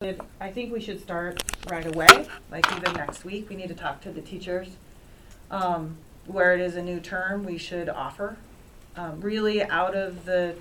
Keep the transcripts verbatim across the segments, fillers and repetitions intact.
should, I think we should start right away, like even next week. We need to talk to the teachers. Um, where it is a new term, we should offer. Um, really out of the,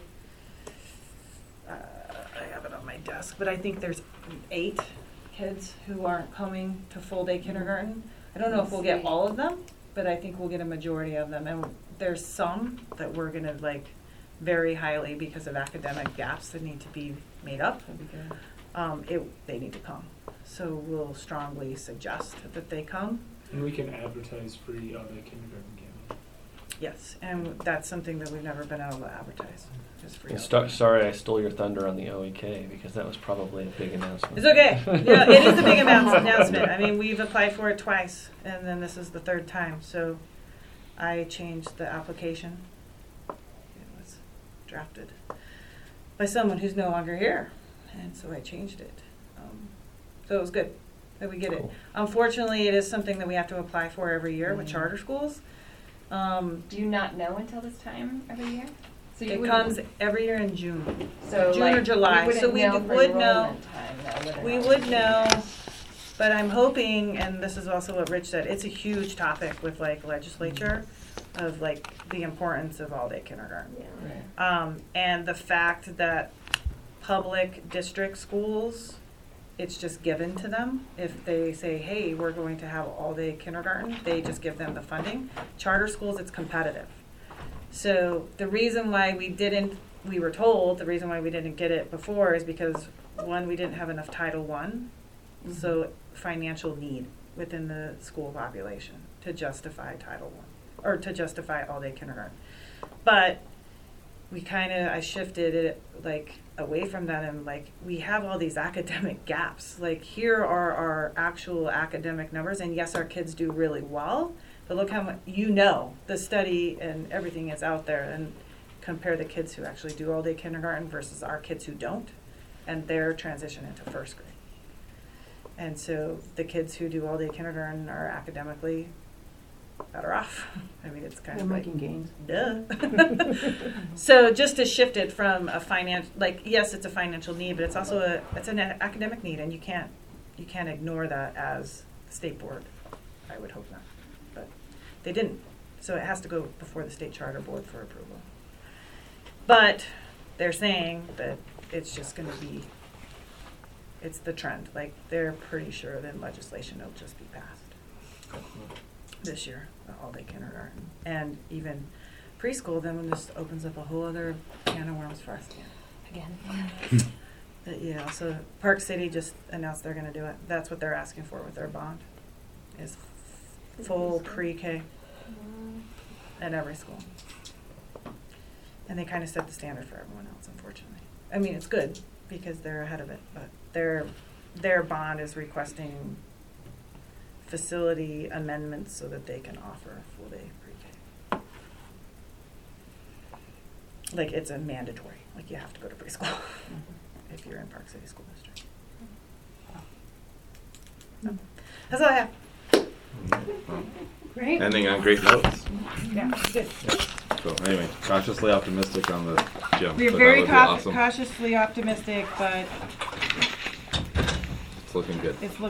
uh, I have it on my desk, but I think there's eight kids who aren't coming to full day kindergarten. I don't know if we'll get all of them, but I think we'll get a majority of them. And there's some that we're gonna like very highly because of academic gaps that need to be made up. Um, it, they need to come. So we'll strongly suggest that they come. And we can advertise free all-day kindergarten, can Yes, and that's something that we've never been able to advertise, just free. And st- sorry I stole your thunder on the O E K, because that was probably a big announcement. It's okay. Yeah, it is a big announce- announcement. I mean, we've applied for it twice, and then this is the third time. So I changed the application. It was drafted by someone who's no longer here, and so I changed it. Um, so it was good that we get Cool. it. Unfortunately, it is something that we have to apply for every year with charter schools. Um, Do you not know until this time every year? So you it wouldn't- comes every year in June. so June like, or July. We So we know for would know- enrollment time, though, whether or We not would should know, be there. but I'm hoping, and this is also what Rich said, it's a huge topic with like legislature of like the importance of all-day kindergarten. Right. Um, and the fact that public district schools, it's just given to them. If they say, hey, we're going to have all-day kindergarten, they just give them the funding. Charter schools, it's competitive. So the reason why we didn't, we were told, the reason why we didn't get it before is because, one, we didn't have enough Title One, so financial need within the school population to justify Title One, or to justify all-day kindergarten. But we kind of, I shifted it like away from that, and like we have all these academic gaps. Like here are our actual academic numbers, and yes, our kids do really well, but look how much, you know, the study and everything is out there, and compare the kids who actually do all day kindergarten versus our kids who don't, and their transition into first grade. And so the kids who do all day kindergarten are academically better off. I mean, it's kind They're of like, making gains. duh. So just to shift it from a finance, like, yes, it's a financial need, but it's also a, it's an a- academic need, and you can't, you can't ignore that as the state board. I would hope not, but they didn't. So it has to go before the state charter board for approval. But they're saying that it's just gonna be, it's the trend. Like, they're pretty sure that legislation will just be passed this year, the all-day kindergarten. And even preschool, then this opens up a whole other can of worms for us again. Again. But yeah, so Park City just announced they're gonna do it. That's what they're asking for with their bond, is f- full pre-K at every school. And they kind of set the standard for everyone else, unfortunately. I mean, it's good because they're ahead of it, but their, their bond is requesting facility amendments so that they can offer full day pre-K. Like, it's a mandatory, like you have to go to preschool if you're in Park City School District. So, that's all I have. Great. Ending on great notes. Yeah, good. So anyway, cautiously optimistic on the gym. We're but very that would be cau- awesome. cautiously optimistic, but It's looking good. it's looking